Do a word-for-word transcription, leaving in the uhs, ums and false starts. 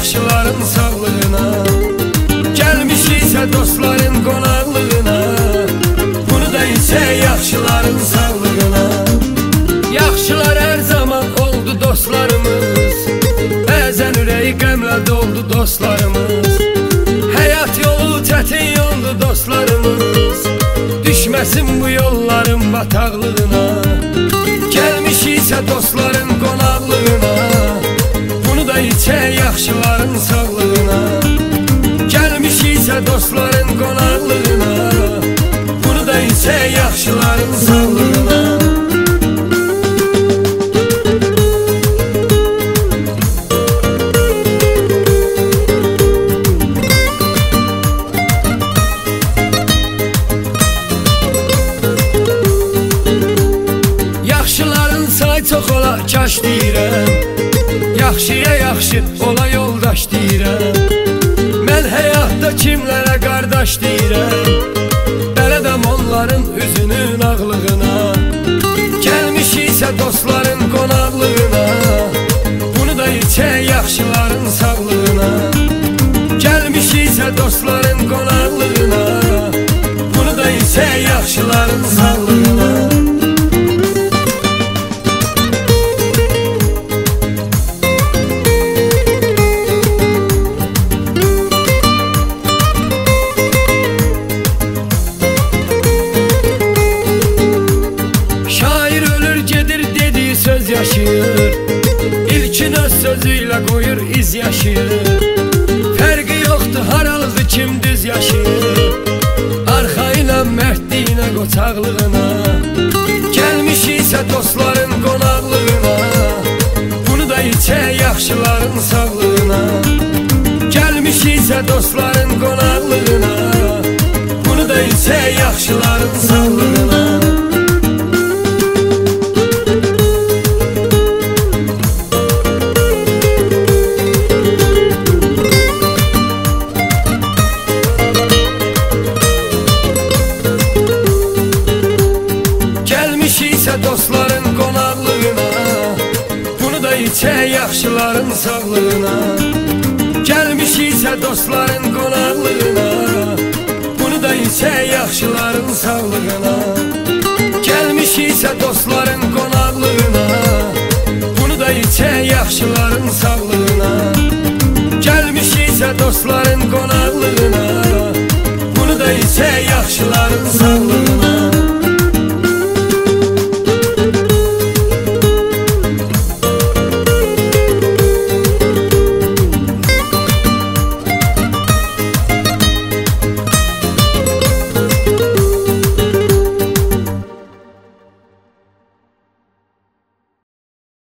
yaxşıların sağlığına, gəlmişiksə dostların qonaqlığına, bunu da içək yaxşıların sağlığına. Yaxşılar hər zaman oldu dostlarımız, bəzən ürəyi qəmlə doldu dostlarımız. Həyat yolu çətin yoldu dostlarımız, düşməsin bu yolların bataqlığına. Gəlmişiksə dostların qonaqlığına, bunu da içək yaxşıların sağlığına. Gəlmişiksə dostların qonaqlığına, bunu da içək yaxşıların sağlığına. Yaxşıların say çox ola kaş deyirəm, yaxşıya yaxşı ola yoldaş deyirəm. Mən həyatda kimlərə qardaş deyirəm, bələdəm onların üzünün ağlığına. Gəlmişiksə dostların qonaqlığına, bunu da içək yaxşıların sağlığına. Gəlmişiksə dostların qonaqlığına, bunu da içək yaxşıların sağlığına. Söz yaşayır, ilkin öz sözüyle koyur iz yaşayır. Fərqi yoxdur haralıdır kim düz yaşayır, arxa ilə mərdliyinə qoçaqlığına. Gəlmişiksə dostların qonaqlığına, bunu da içək yaxşıların sağlığına. Gəlmişiksə dostların qonaqlığına, bunu da içək yaxşıların sağlığına. Gəlmişiksə dostların qonaqlığına, bunu da içək yaxşıların sağlığına. Gəlmişiksə dostların qonaqlığına, bunu da içək yaxşıların sağlığına. Gəlmişiksə dostların qonaqlığına, bunu da içək yaxşıların sağlığına. Gəlmişiksə dostların qonaqlığına, bunu da içək